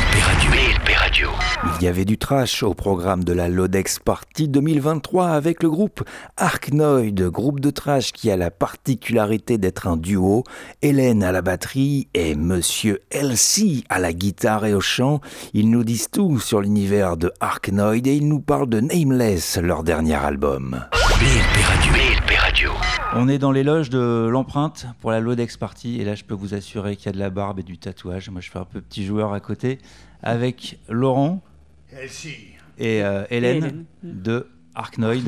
PLP Radio. Il y avait du trash au programme de la Lodex Party 2023 avec le groupe Arknoid, groupe de trash qui a la particularité d'être un duo. Hélène à la batterie et Monsieur Elsie à la guitare et au chant. Ils nous disent tout sur l'univers de Arknoid et ils nous parlent de Nameless, leur dernier album. PLP Radio. On est dans les loges de l'empreinte pour la Lodex Party et là je peux vous assurer qu'il y a de la barbe et du tatouage. Moi je fais un peu petit joueur à côté avec Laurent et Hélène de Arknoid.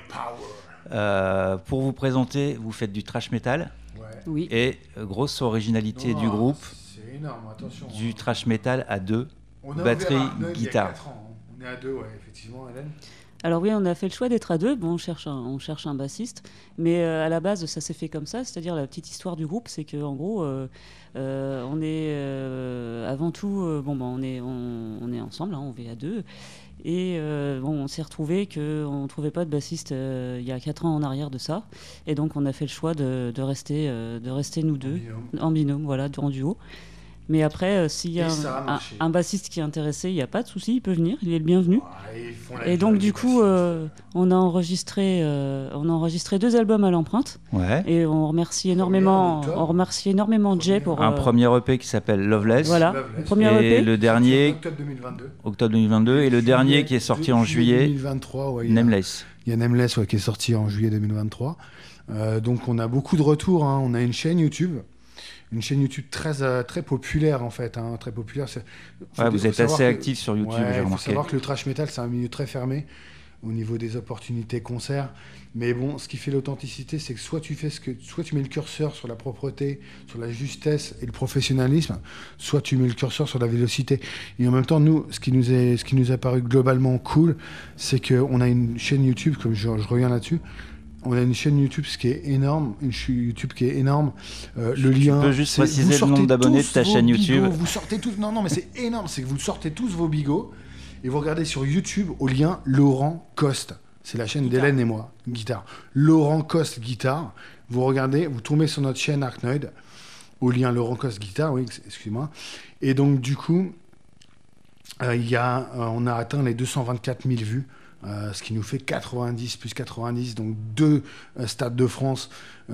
Pour vous présenter, vous faites du thrash metal. Oui. Et grosse originalité du groupe, c'est énorme, attention. du thrash metal à deux, On a batterie, ouvert Arknoid il y a guitare. 4 ans, hein. On est à deux, effectivement, Hélène. Alors oui, on a fait le choix d'être à deux. Bon, on cherche un bassiste, mais à la base, ça s'est fait comme ça. C'est-à-dire la petite histoire du groupe, c'est qu'en gros, on est avant tout, on est ensemble, hein, on vit à deux. Et on s'est retrouvé qu'on ne trouvait pas de bassiste il y a 4 ans en arrière de ça. Et donc, on a fait le choix de rester nous deux, en binôme, voilà, en duo. Mais après, s'il y a un bassiste qui est intéressé, il n'y a pas de souci, il peut venir, il est le bienvenu. Et donc, du coup, on a enregistré 2 albums à l'empreinte. Ouais. Et on remercie énormément Jay pour... Un premier EP qui s'appelle Loveless. Voilà, Loveless. premier Et EP. le dernier, Octobre 2022. et le dernier qui est sorti en juillet, 2023, Nameless. Il y a Nameless qui est sorti en juillet 2023. Donc on a beaucoup de retours, hein. On a une chaîne YouTube très populaire en fait, hein, très populaire. Vous êtes assez actif sur YouTube, j'ai Il faut remarqué. savoir que le thrash metal c'est un milieu très fermé au niveau des opportunités concerts. Mais bon, ce qui fait l'authenticité, c'est que soit tu mets le curseur sur la propreté, sur la justesse et le professionnalisme, soit tu mets le curseur sur la vélocité. Et en même temps, nous, ce qui nous a paru globalement cool, c'est qu'on a une chaîne YouTube, comme je reviens là-dessus. On a une chaîne YouTube qui est énorme, le lien. Tu peux juste préciser le nombre d'abonnés de ta chaîne YouTube. Vous sortez tous. Non, mais c'est énorme. C'est que vous sortez tous vos bigots et vous regardez sur YouTube au lien Laurent Coste. C'est la chaîne d'Hélène et moi, guitare. Laurent Coste guitare. Vous regardez, vous tombez sur notre chaîne Arknoid au lien Laurent Coste guitare. Oui, excusez-moi. Et donc du coup, on a atteint les 224 000 vues. Ce qui nous fait 90 plus 90, donc 2 stades de France,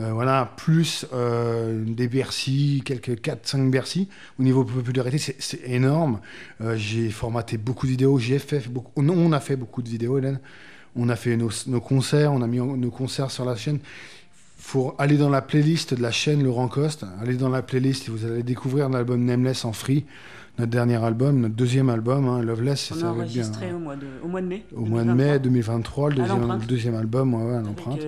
plus des Bercy, quelques 4-5 Bercy. Au niveau popularité, c'est énorme. J'ai formaté beaucoup de vidéos, on a fait beaucoup de vidéos, Hélène. On a fait nos concerts, on a mis nos concerts sur la chaîne. Il faut aller dans la playlist de la chaîne Laurent Coste, allez dans la playlist et vous allez découvrir l'album Nameless en free. Notre dernier album, notre deuxième album, hein, Loveless, on ça a va être bien. enregistré au mois de mai. Au mois de mai 2023, le deuxième album, à l'empreinte.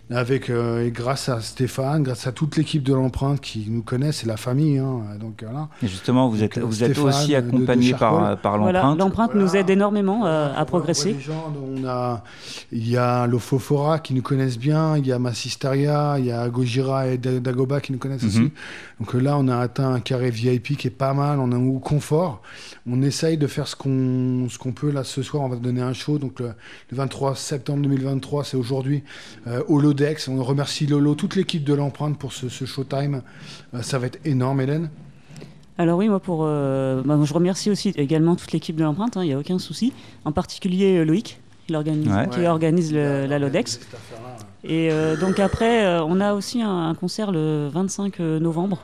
Et grâce à Stéphane, grâce à toute l'équipe de l'empreinte qui nous connaît, c'est la famille. Hein, donc, voilà. Et justement, vous êtes Stéphane, aussi accompagné par l'empreinte. Voilà, l'empreinte nous aide énormément à progresser. Les gens, il y a l'Ofofora qui nous connaissent bien, il y a Massistaria, il y a Gojira et Dagoba qui nous connaissent aussi. Donc là, on a atteint un carré VIP qui est pas mal, on a un confort. On essaye de faire ce qu'on peut. Là, ce soir, on va donner un show. Donc, le 23 septembre 2023, c'est aujourd'hui, au Lodex. On remercie Lolo, toute l'équipe de l'empreinte pour ce showtime. Ça va être énorme, Hélène. Alors oui, moi, je remercie aussi également toute l'équipe de l'empreinte, il n'y a aucun souci. En particulier Loïc, qui organise la Lodex. Et donc après, on a aussi un concert le 25 novembre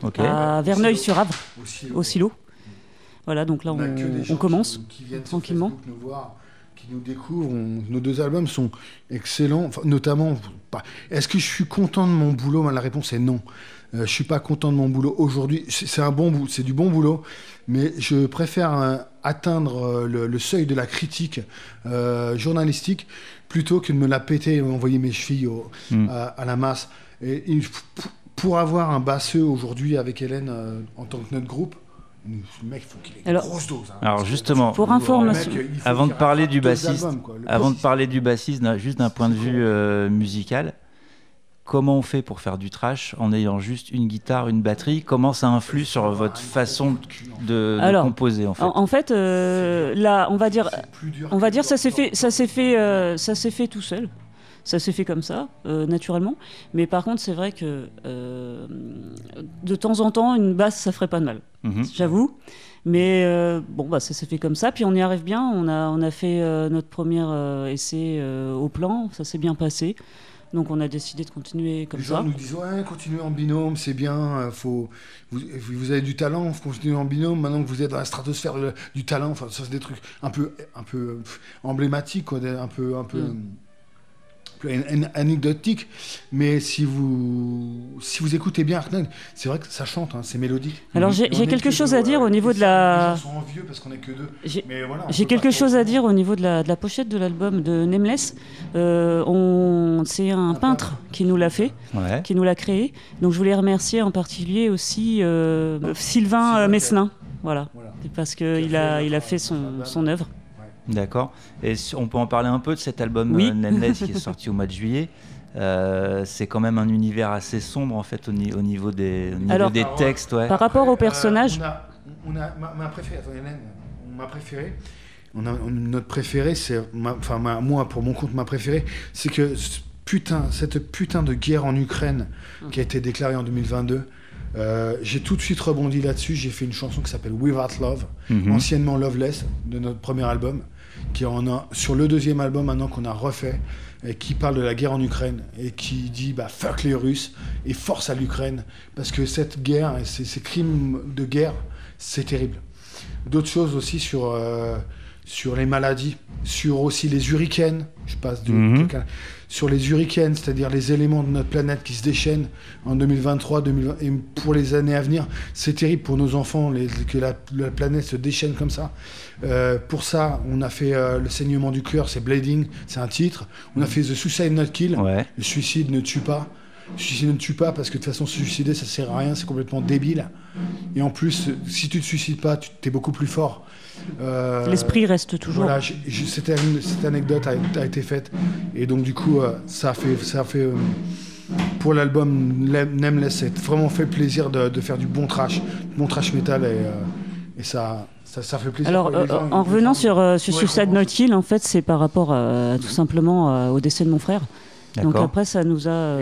à Verneuil-sur-Avre, au Silo. Voilà, donc là, on commence qui viennent tranquillement. Sur Facebook nous voir, qui nous découvrent. Nos 2 albums sont excellents, notamment. Est-ce que je suis content de mon boulot ? La réponse est non. Je suis pas content de mon boulot aujourd'hui. C'est du bon boulot, mais je préfère atteindre le seuil de la critique journalistique plutôt que de me la péter et envoyer mes chevilles à la masse. Et pour avoir un basseux aujourd'hui avec Hélène en tant que notre groupe, ce mec, faut qu'il ait une grosse dose. Hein, alors justement, pour information, avant de parler du bassiste, juste d'un point de vue musical, comment on fait pour faire du thrash en ayant juste une guitare, une batterie ? Comment ça influe sur votre façon de composer en fait ? En fait, là, on va dire, ça s'est fait tout seul. Ça s'est fait comme ça, naturellement. Mais par contre, c'est vrai que de temps en temps, une basse, ça ferait pas de mal. J'avoue. Mais ça s'est fait comme ça. Puis on y arrive bien. On a fait notre premier essai au plan. Ça s'est bien passé. Donc on a décidé de continuer comme ça. Les gens nous disent continuez en binôme, c'est bien. Vous avez du talent, faut continuer en binôme. Maintenant que vous êtes dans la stratosphère du talent, enfin ça c'est des trucs un peu emblématiques, quoi, un peu anecdotique, mais si vous écoutez bien Arknoid, c'est vrai que ça chante, c'est mélodique. Alors j'ai quelque chose à dire au niveau de la... Les gens sont envieux parce qu'on est que deux. J'ai quelque chose à dire au niveau de la pochette de l'album de Nameless. C'est un peintre qui nous l'a fait, qui nous l'a créé. Donc je voulais remercier en particulier aussi Sylvain Messelin, voilà. Parce qu'il a fait son œuvre. D'accord. Et on peut en parler un peu de cet album Nameless qui est sorti au mois de juillet. C'est quand même un univers assez sombre en fait au niveau des textes. Par rapport au personnage. Ma préférée. Notre préférée, c'est moi pour mon compte ma préférée, c'est que cette putain de guerre en Ukraine qui a été déclarée en 2022. J'ai tout de suite rebondi là-dessus. J'ai fait une chanson qui s'appelle Without Love, anciennement Loveless, de notre premier album, qui en a sur le deuxième album maintenant qu'on a refait, et qui parle de la guerre en Ukraine et qui dit fuck les Russes et force à l'Ukraine, parce que cette guerre et ces crimes de guerre, c'est terrible. D'autres choses aussi sur les maladies, sur aussi les hurricanes. Je passe sur les hurricanes, c'est-à-dire les éléments de notre planète qui se déchaînent en 2023, 2020, et pour les années à venir. C'est terrible pour nos enfants que la planète se déchaîne comme ça. Pour ça, on a fait Le saignement du cœur, c'est Bleeding, c'est un titre. On a fait The Suicide Not Kill, le suicide ne tue pas. Le suicide ne tue pas parce que de toute façon se suicider ça sert à rien, c'est complètement débile. Et en plus, si tu te suicides pas, tu es beaucoup plus fort. L'esprit reste toujours. Voilà, cette anecdote a été faite et donc du coup ça a fait pour l'album Nameless, c'est vraiment fait plaisir de faire du bon trash metal et ça fait plaisir. Alors en revenant sur Suicide Not Kill, en fait c'est par rapport tout simplement au décès de mon frère. D'accord. Donc après ça nous a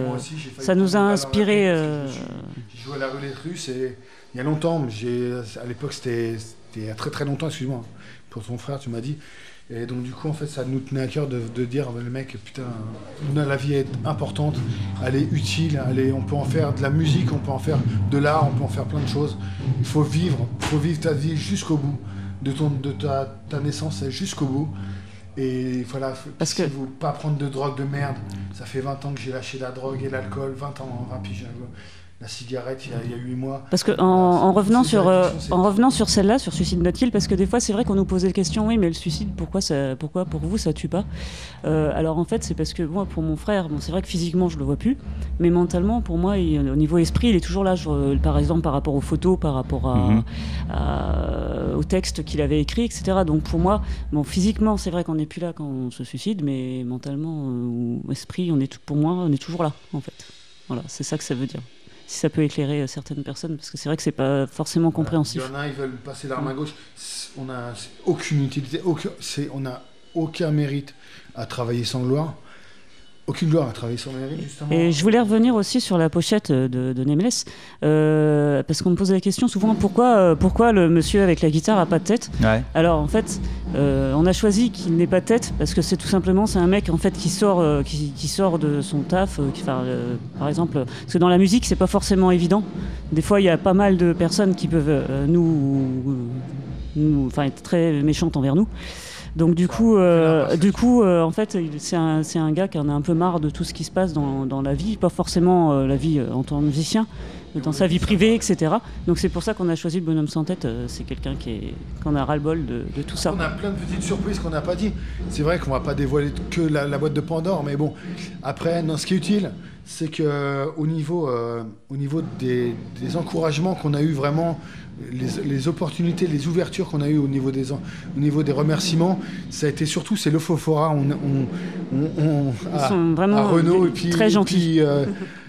inspiré. J'ai joué à la roulette russe et il y a longtemps, à l'époque c'était il y a très très longtemps, excuse-moi, pour ton frère tu m'as dit, et donc du coup en fait ça nous tenait à cœur de dire le mec putain, la vie est importante, elle est utile, on peut en faire de la musique, on peut en faire de l'art, on peut en faire plein de choses. Il faut vivre ta vie jusqu'au bout, de ta naissance jusqu'au bout. Et voilà, parce que vous pas prendre de drogue de merde. Ça fait 20 ans que j'ai lâché la drogue et l'alcool, 20 ans, 20 piges. La cigarette, il y a 8 mois. Parce que en revenant sur celle-là, sur Suicide Not Kill, parce que des fois c'est vrai qu'on nous posait la question, oui mais le suicide, pourquoi pour vous ça tue pas alors en fait c'est parce que moi pour mon frère, c'est vrai que physiquement je le vois plus, mais mentalement pour moi au niveau esprit il est toujours là, par exemple par rapport aux photos, par rapport au texte qu'il avait écrit, etc. Donc pour moi, physiquement c'est vrai qu'on n'est plus là quand on se suicide, mais mentalement ou esprit pour moi on est toujours là en fait. Voilà, c'est ça que ça veut dire. Si ça peut éclairer certaines personnes, parce que c'est vrai que c'est pas forcément compréhensif. Il y en a, ils veulent passer l'arme à gauche. On n'a aucune utilité, on n'a aucun mérite à travailler sans gloire. Aucune gloire à travailler sans mérite, justement. Et je voulais revenir aussi sur la pochette de Nameless, parce qu'on me posait la question souvent pourquoi le monsieur avec la guitare a pas de tête. Alors en fait, on a choisi qu'il n'ait pas de tête parce que c'est un mec en fait qui sort de son taf, par exemple, parce que dans la musique c'est pas forcément évident. Des fois il y a pas mal de personnes qui peuvent être très méchantes envers nous. Donc du coup, en fait, c'est un gars qui en a un peu marre de tout ce qui se passe dans la vie, pas forcément la vie en tant que musicien, mais dans sa vie privée, etc. Donc c'est pour ça qu'on a choisi le bonhomme sans tête. C'est quelqu'un qu'on a ras-le-bol de tout ça. On a plein de petites surprises qu'on n'a pas dit. C'est vrai qu'on va pas dévoiler que la boîte de Pandore, mais bon. Après, ce qui est utile, c'est que au niveau des encouragements qu'on a eu vraiment. Les opportunités, les ouvertures qu'on a eues au niveau des remerciements, ça a été surtout, c'est le Fofora. Ils sont vraiment à Renault et puis, très gentils.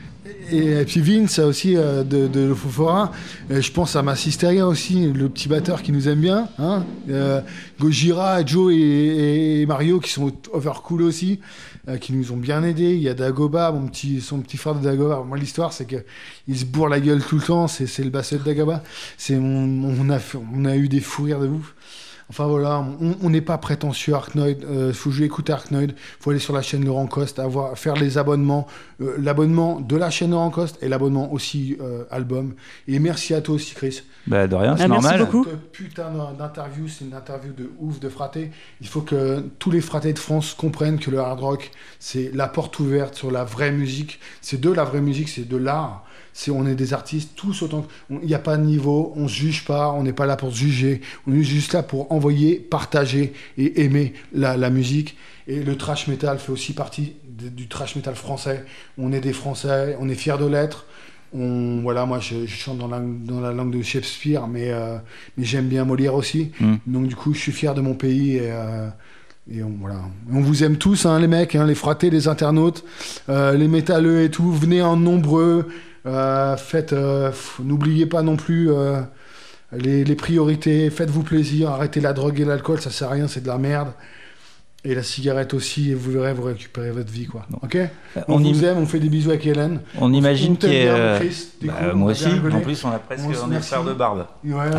Et puis Vince aussi de Fofora. Je pense à Massisteria aussi, le petit batteur qui nous aime bien. Hein, Gojira, Joe et Mario qui sont overcool aussi, qui nous ont bien aidés. Il y a Dagoba, son petit frère de Dagoba. Moi, l'histoire, c'est qu'il se bourre la gueule tout le temps. C'est le basseur de Dagoba. On a eu des fous rires de ouf. Enfin voilà, on n'est pas prétentieux Arknoid, faut jouer écouter Arknoid, faut aller sur la chaîne Laurent Coste, faire les abonnements, l'abonnement de la chaîne Laurent Coste et l'abonnement aussi album. Et merci à toi aussi Chris. Bah de rien, c'est normal. Merci beaucoup. Putain d'interview, c'est une interview de ouf de fratés. Il faut que tous les fratés de France comprennent que le hard rock, c'est la porte ouverte sur la vraie musique. C'est de la vraie musique, c'est de l'art. On est des artistes, tous autant. Il n'y a pas de niveau, on ne se juge pas, on n'est pas là pour se juger. On est juste là pour envoyer, partager et aimer la musique. Et le thrash metal fait aussi partie du thrash metal français. On est des Français, on est fiers de l'être. Voilà, moi je chante dans la langue de Shakespeare, mais j'aime bien Molière aussi. Donc du coup, je suis fier de mon pays et voilà. On vous aime tous, hein, les mecs, hein, les fratés, les internautes, les métalleux et tout. Venez en nombreux. N'oubliez pas non plus les priorités. Faites-vous plaisir. Arrêtez la drogue et l'alcool, ça sert à rien, c'est de la merde. Et la cigarette aussi, et vous verrez, vous récupérez votre vie, quoi. Ok. On vous aime, on fait des bisous avec Hélène. On imagine qu'il y a... cool, moi aussi, en plus on a presque un frère de barbe. Ouais.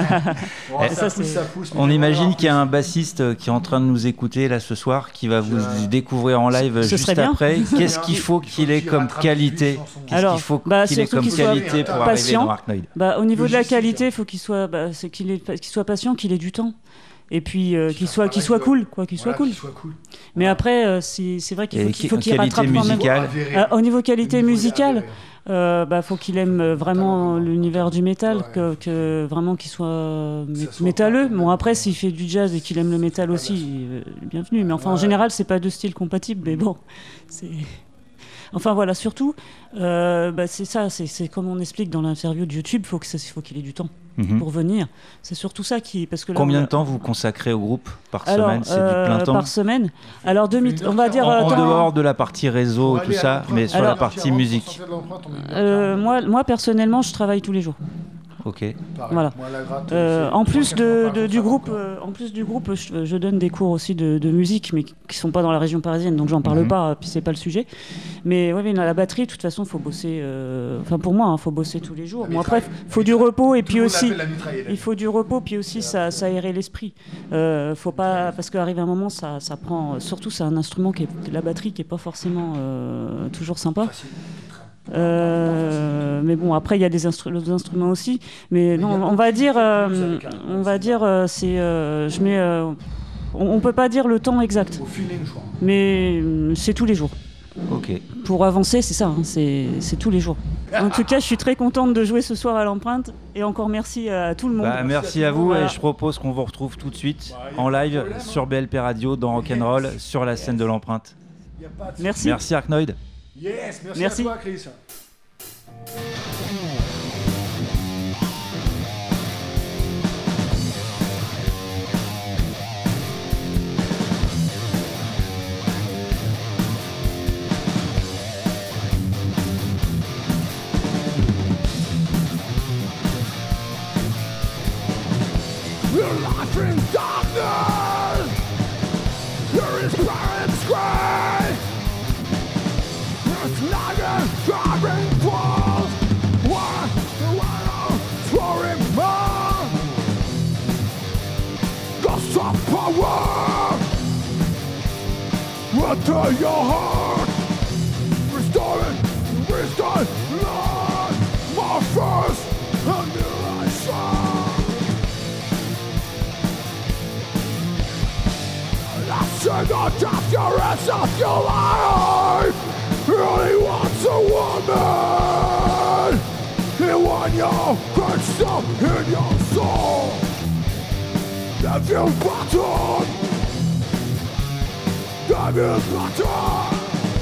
On imagine qu'il y a un bassiste qui est en train de nous écouter là ce soir, qui va vous découvrir en live juste après. Qu'est-ce qu'il faut qu'il ait comme qualité pour arriver dans Arknoid? Au niveau de la qualité, il faut qu'il soit patient, qu'il ait du temps. Et puis qu'il soit cool, quoi, qu'il soit cool. Mais après, c'est vrai qu'il faut qu'il rattrape quand même. Au niveau qualité musicale, faut qu'il aime vraiment l'univers du métal, que vraiment qu'il soit métalleux. Bon, après, s'il fait du jazz et qu'il aime le métal aussi, bienvenue. Mais enfin, en général, c'est pas deux styles compatibles. Mais bon, c'est... Enfin voilà, surtout, c'est ça, c'est comme on explique dans l'interview de YouTube, il faut qu'il ait du temps pour venir. C'est surtout ça parce que là, combien de temps vous consacrez au groupe par semaine? C'est du plein temps? Par semaine. Alors, on va dire... en dehors de la partie réseau et tout ça, mais sur la partie musique. Moi, personnellement, je travaille tous les jours. Ok. Voilà. En plus du groupe, je donne des cours aussi de musique, mais qui sont pas dans la région parisienne, donc j'en parle pas, puis c'est pas le sujet. Mais ouais, mais la batterie, de toute façon, faut bosser. Enfin, pour moi, faut bosser tous les jours. Bon, après, faut du repos et puis aussi, il faut du repos, puis aussi ça aérer l'esprit. Faut pas, parce qu'arrive un moment, ça prend. Surtout, c'est un instrument la batterie qui est pas forcément toujours sympa. Mais bon, après il y a des instruments aussi, mais non, on va dire c'est je mets on peut pas dire le temps exact, mais c'est tous les jours. Ok. Pour avancer, c'est ça, hein, c'est tous les jours. En tout cas, je suis très contente de jouer ce soir à l'Empreinte et encore merci à tout le monde. Merci à vous, et je propose qu'on vous retrouve tout de suite en live sur BLP Radio dans Rock'n'Roll sur la scène de l'Empreinte. Merci. Merci Arknoid. Yes, merci à toi Chris. You're lost in darkness. There is parents cry. It's like a driving falls. Why the world throwing more? Ghosts of power. Enter your heart. Restore, Lord. My first annihilation. Single death, your essence, your life. He only wants a woman. He wants your crystal in your soul. If you button, if you button,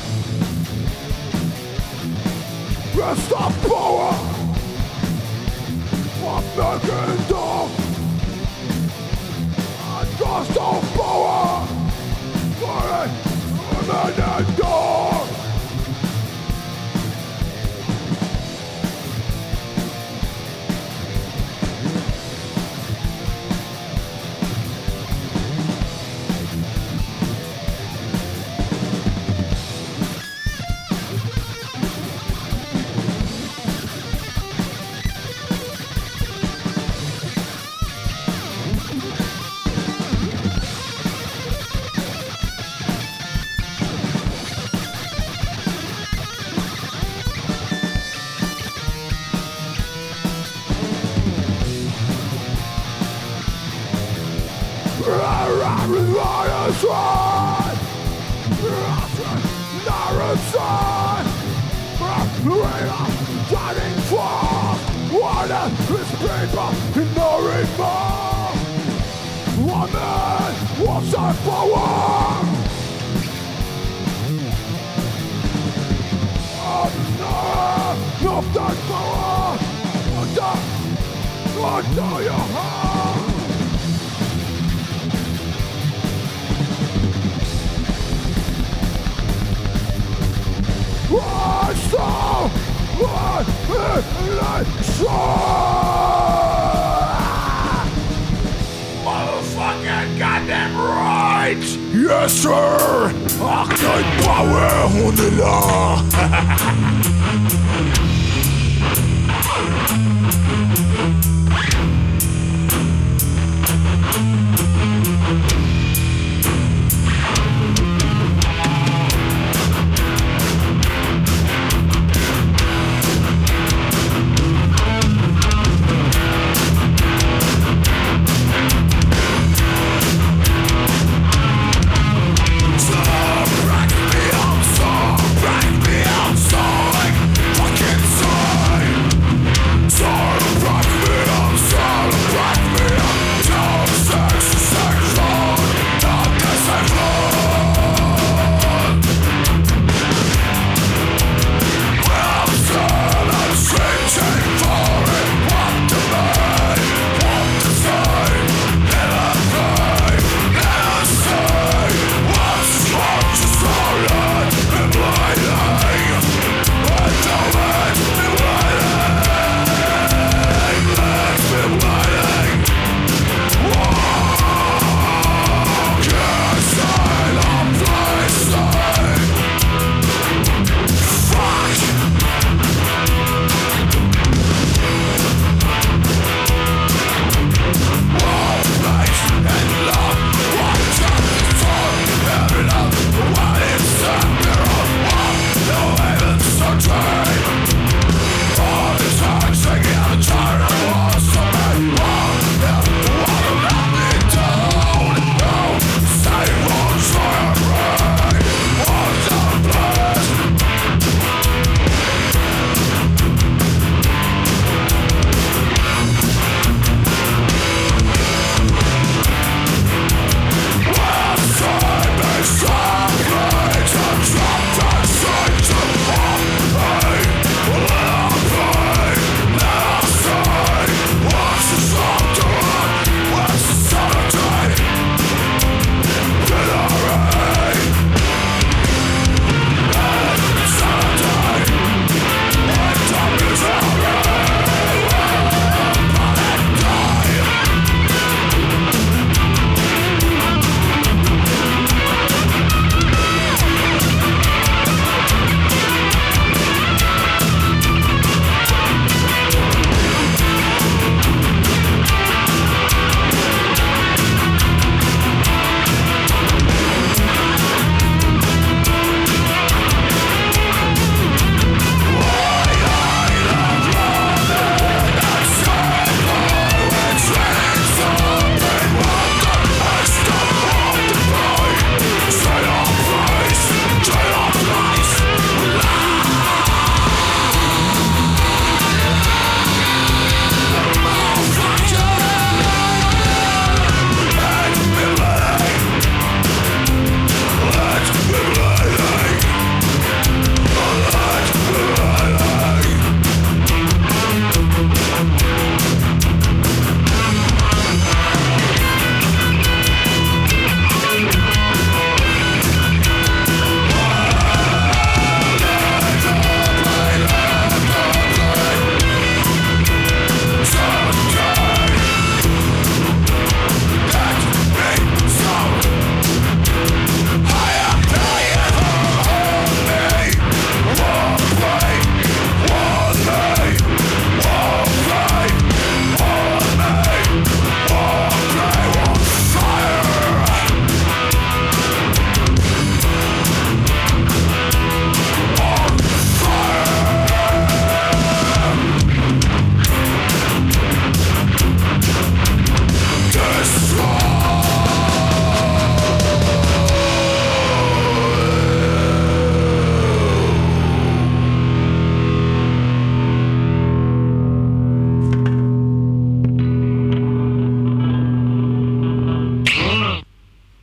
rest of power. I'm making dog. And ghost of power. I'm an dog. Motherfucking goddamn right! Yes, sir! Arknoid Power, on est là!